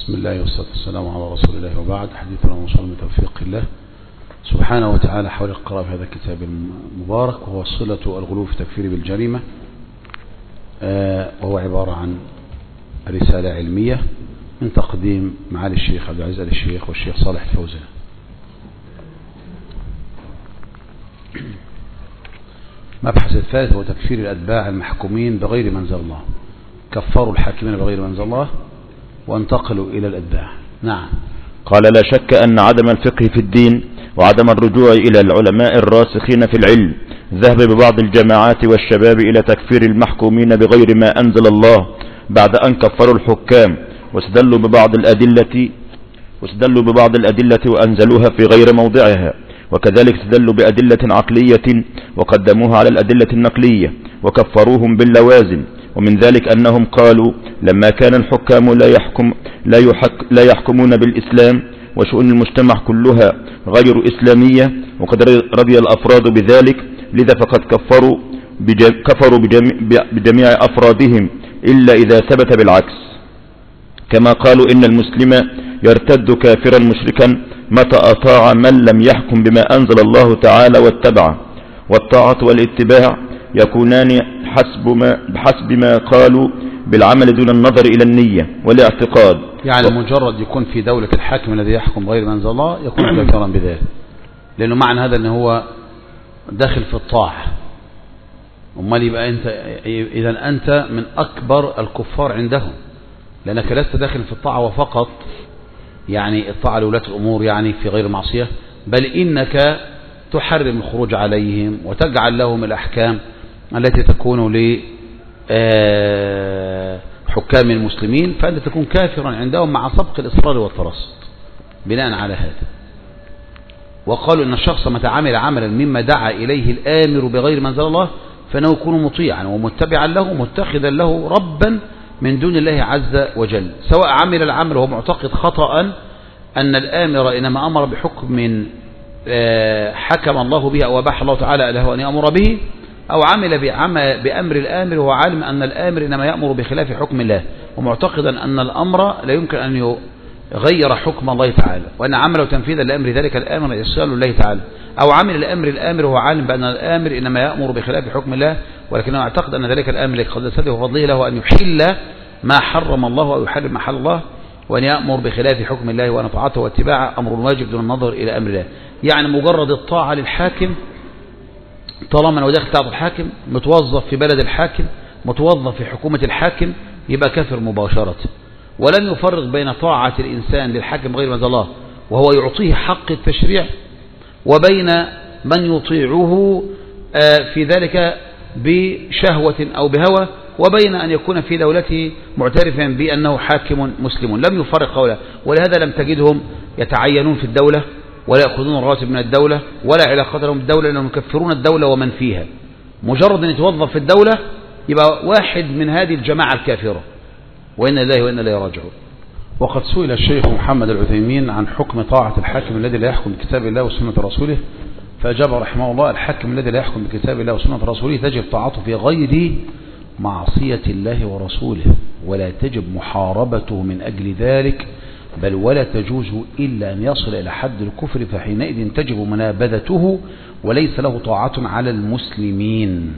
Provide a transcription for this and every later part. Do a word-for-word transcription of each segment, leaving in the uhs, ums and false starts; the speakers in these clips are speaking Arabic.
بسم الله والصلاة والسلام على رسول الله وبعد. حديثنا موصول من توفيق الله سبحانه وتعالى حول القراءة في هذا الكتاب المبارك، وهو صلة الغلو في التكفير بالجريمة، وهو عبارة عن رسالة علمية من تقديم معالي الشيخ عبد العزيز آل الشيخ والشيخ صالح الفوزان. مبحث الثالث هو تكفير الأتباع المحكومين بغير منزل الله. كفروا الحاكمين بغير منزل الله وانتقلوا إلى الأتباع. نعم. قال: لا شك أن عدم الفقه في الدين وعدم الرجوع إلى العلماء الراسخين في العلم ذهب ببعض الجماعات والشباب إلى تكفير المحكومين بغير ما أنزل الله بعد أن كفروا الحكام، واستدلوا ببعض الأدلة واستدلوا ببعض الأدلة وأنزلوها في غير موضعها، وكذلك استدلوا بأدلة عقلية وقدموها على الأدلة النقلية وكفروهم باللوازم. ومن ذلك أنهم قالوا: لما كان الحكام لا يحكم لا, يحك لا يحكمون بالإسلام وشؤون المجتمع كلها غير إسلامية، وقد رضي الأفراد بذلك، لذا فقد كفروا كفروا بجميع أفرادهم إلا إذا ثبت بالعكس، كما قالوا: إن المسلم يرتد كافرا مشركا متى أطاع من لم يحكم بما أنزل الله تعالى واتبعه، والطاعة والاتباع يكونان حسب ما, بحسب ما قالوا بالعمل دون النظر إلى النية والاعتقاد. يعني مجرد يكون في دولة الحاكم الذي يحكم غير منزل الله يكون كافرا بذلك، لأنه معنى هذا أنه هو داخل في الطاعة. أمال يبقى أنت إذا أنت من أكبر الكفار عندهم، لأنك لست داخل في الطاعة وفقط، يعني الطاعة لولاة الأمور يعني في غير معصية، بل إنك تحرم الخروج عليهم وتجعل لهم الأحكام التي تكون لحكام المسلمين، فأنت تكون كافرا عندهم مع سبق الإصرار والترصد بناء على هذا. وقالوا إن الشخص متى عمل عملا مما دعا إليه الآمر بغير منزل الله فإنه يكون مطيعا ومتبعا له متخذا له ربا من دون الله عز وجل، سواء عمل العمل وهو معتقد خطأ أن الآمر إنما أمر بحكم من حكم الله به أو أباح الله تعالى له أن يأمر به، أو عمل بأمر الآمر وهو عالم أن الآمر إنما يأمر بخلاف حكم الله ومعتقدا أن الأمر لا يمكن أن يغير حكم الله تعالى، وأن عمله تنفيذا لأمر ذلك الآمر يصل الله تعالى، أو عمل الأمر الآمر وهو عالم بأن الآمر إنما يأمر بخلاف حكم الله ولكنه يعتقد أن ذلك الآمر لقدسته وفضله له أن يحل ما حرم الله أو يحرم ما حل الله، وأن يأمر بخلاف حكم الله، وأن طاعته واتباعه أمر واجب دون النظر إلى أمر الله. يعني مجرد الطاعة للحاكم، طالما أنه داخل طاعة الحاكم، متوظف في بلد الحاكم، متوظف في حكومة الحاكم، يبقى كافر مباشرة. ولم يفرق بين طاعة الإنسان للحاكم غير منزل الله وهو يعطيه حق التشريع، وبين من يطيعه في ذلك بشهوة أو بهوى، وبين أن يكون في دولته معترفا بأنه حاكم مسلم. لم يفرق قوله، ولهذا لم تجدهم يتعينون في الدولة ولا يأخذون الرواتب من الدولة ولا علاقة لهم بالدولة، لأنهم يكفرون الدولة ومن فيها. مجرد أن يتوظف في الدولة يبقى واحد من هذه الجماعة الكافرة، وإن الله وإن إليه راجعون. وقد سئل الشيخ محمد العثيمين عن حكم طاعة الحاكم الذي لا يحكم بكتاب الله وسنة رسوله، فأجاب رحمه الله: الحاكم الذي لا يحكم بكتاب الله وسنة رسوله تجب طاعته في غير معصية الله ورسوله، ولا تجب محاربته من أجل ذلك، بل ولا تجوز إلا أن يصل إلى حد الكفر، فحينئذ تجب منابذته وليس له طاعة على المسلمين.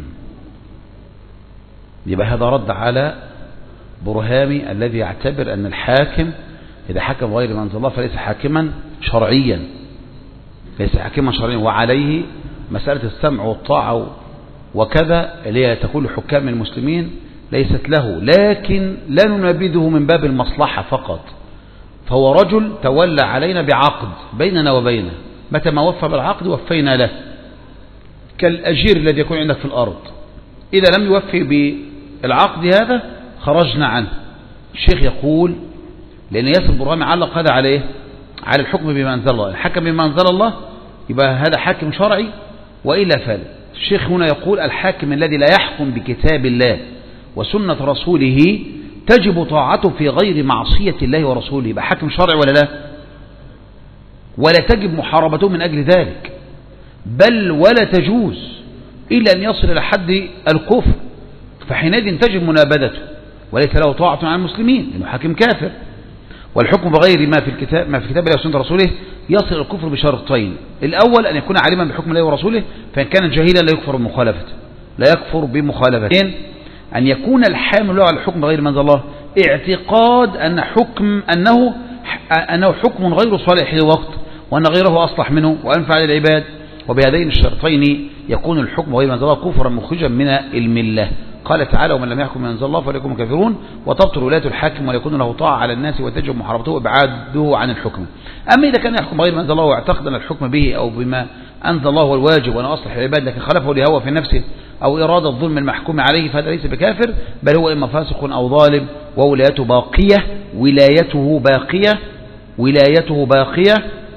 يبقى هذا رد على برهامي الذي يعتبر أن الحاكم إذا حكم غير منزل الله فليس حاكما شرعيا، ليس حاكما شرعيا، وعليه مسألة السمع والطاعة وكذا اللي هي تكون حكام المسلمين ليست له، لكن لا ننابذه من باب المصلحة فقط. فهو رجل تولى علينا بعقد بيننا وبينه، متى ما وفى بالعقد وفينا له، كالأجير الذي يكون عندك في الأرض، إذا لم يوفي بالعقد هذا خرجنا عنه. الشيخ يقول لأن ياسر البرهامي علق هذا عليه على الحكم بما أنزل الله، الحكم بما أنزل الله يبقى هذا حاكم شرعي وإلا فلا. الشيخ هنا يقول الحاكم الذي لا يحكم بكتاب الله وسنة رسوله تجب طاعته في غير معصية الله ورسوله، يبقى حاكم شرعي ولا لا؟ ولا تجب محاربته من أجل ذلك، بل ولا تجوز إلا أن يصل إلى حد الكفر، فحينئذ تجب منابذته وليس له طاعة على المسلمين لأنه حاكم كافر. والحكم بغير ما في الكتاب ما في كتاب الله وسنة رسوله يصل الكفر بشرطين. الأول أن يكون عالما بحكم الله ورسوله، فإن كان جاهلا لا يكفر بمخالفته لا يكفر بمخالفته. أن يكون الحامل له على الحكم بغير ما أنزل الله اعتقاد أن حكم أنه أنه حكم غير صالح للوقت، وأن غيره أصلح منه وأنفع للعباد. وبهذين الشرطين يكون الحكم غير ما أنزل الله كفرا مخرجا من الملة. قال تعالى: ومن لم يحكم بما أنزل الله فليكن كافرون. وتبطل ولاية الحاكم ويكون له طاعة على الناس وتجب محاربته وإبعاده عن الحكم. أما إذا كان يحكم غير ما أنزل الله واعتقد أن الحكم به أو بما أنزل الله هو الواجب وأنا أصلح العباد، لكن خلفه لهوى في نفسه أو إرادة ظلم المحكوم عليه، فهذا ليس بكافر، بل هو إما فاسق أو ظالم، وولايته باقية ولايته باقية ولايته باقية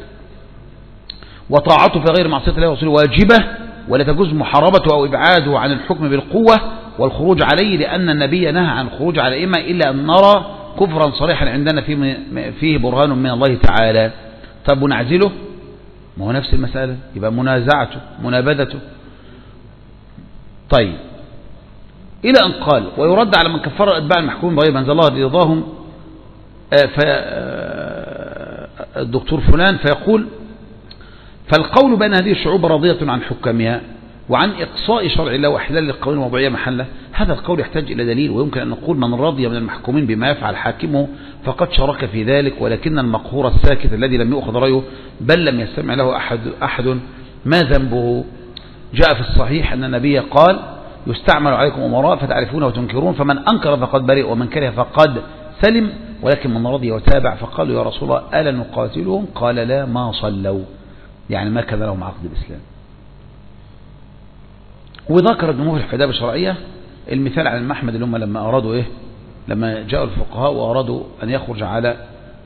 وطاعته في غير معصية الله ورسوله واجبة، ولا تجوز محاربته أو إبعاده عن الحكم بالقوة والخروج عليه، لأن النبي نهى عن الخروج على الأئمة إلا أن نرى كفرا صريحا عندنا فيه, فيه برهان من الله تعالى. طب ونعزله؟ ما هو نفس المسألة، يبقى منازعته منابذته. طيب، إلى أن قال: ويرد على من كفر أتباع المحكومين بغير ما أنزل الله لرضاهم الدكتور فلان، فيقول: فالقول بأن هذه الشعوب راضية عن حكامها وعن إقصاء شرع الله وإحلال القوانين الوضعية محله، هذا القول يحتاج إلى دليل. ويمكن أن نقول: من رضي من المحكومين بما يفعل حاكمه فقد شارك في ذلك، ولكن المقهور الساكت الذي لم يؤخذ رأيه بل لم يستمع له أحد, أحد ما ذنبه؟ جاء في الصحيح أن النبي قال: يستعمل عليكم أمراء فتعرفون وتنكرون، فمن أنكر فقد برئ ومن كره فقد سلم، ولكن من رضي وتابع. فقالوا: يا رسول الله ألا نقاتلهم؟ قال: لا، ما صلوا، يعني ما كان لهم عقد الإسلام. وذكر ابن مفلح في الآداب الشرعية المثال عن المحمد اللي هم لما أرادوا إيه لما جاءوا الفقهاء وأرادوا أن يخرج على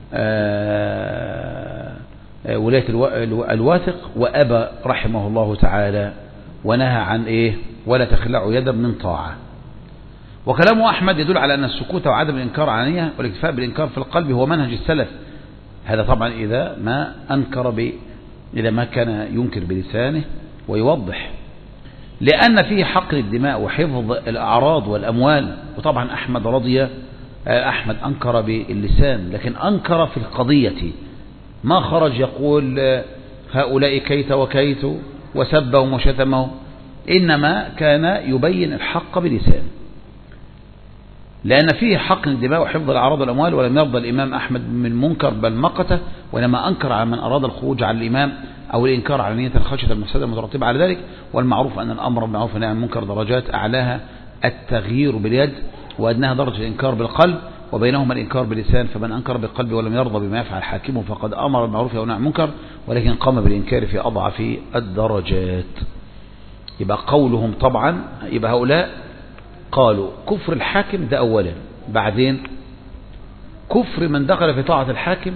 ولاية الواثق، وأبى رحمه الله تعالى ونهى عن إيه ولا تخلعوا يدا من طاعة. وكلامه أحمد يدل على أن السكوت وعدم الإنكار علانية والاكتفاء بالإنكار في القلب هو منهج السلف. هذا طبعا إذا ما أنكر ب إذا ما كان ينكر بلسانه ويوضح، لأن فيه حقن الدماء وحفظ الأعراض والأموال. وطبعا أحمد رضي أحمد أنكر باللسان، لكن أنكر في القضية، ما خرج يقول هؤلاء كيت وكيت وسبهم وشتمهم، إنما كان يبين الحق بلسان، لأن فيه حقن الدماء وحفظ الأعراض والأموال. ولم يرضى الإمام أحمد من منكر بل مقته، ولما أنكر على من أراد الخروج على الإمام أو الإنكار على نية الخشية المفسدة المترتبة على ذلك. والمعروف أن الأمر بالمعروف والنهي عن المنكر درجات، أعلاها التغيير باليد وأدناها درجة الإنكار بالقلب، وبينهما الإنكار باللسان. فمن أنكر بالقلب ولم يرضى بما يفعل حاكمه فقد أمر بالمعروف ونهى عن المنكر، ولكن قام بالإنكار في أضعف الدرجات. يبقى قولهم طبعا يبقى هؤلاء قالوا كفر الحاكم ده أولا، بعدين كفر من دخل في طاعة الحاكم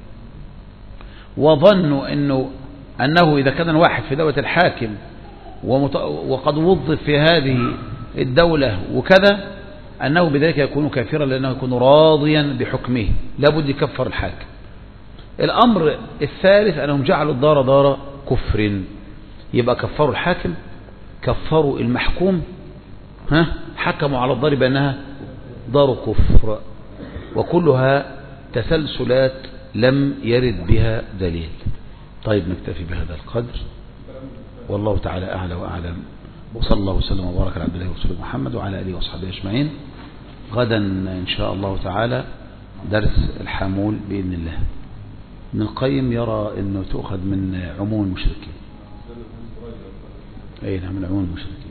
وظنوا أنه أنه إذا كان الواحد في دولة الحاكم وقد وظف في هذه الدولة وكذا أنه بذلك يكون كافرا، لأنه يكون راضيا بحكمه، لابد يكفر الحاكم. الأمر الثالث أنهم جعلوا الدار دار كفر، يبقى كفروا الحاكم، كفروا المحكوم، ها حكموا على الدار بأنها دار كفر، وكلها تسلسلات لم يرد بها دليل. طيب، نكتفي بهذا القدر، والله تعالى أعلى وأعلم، وصلى الله وسلم وبارك على عبد الله ورسوله محمد وعلى آله وصحبه أجمعين. غدا إن شاء الله تعالى درس الحامول بإذن الله. ابن القيم يرى أنه تؤخذ من عموم المشركين. أي نعم، من عموم المشركين.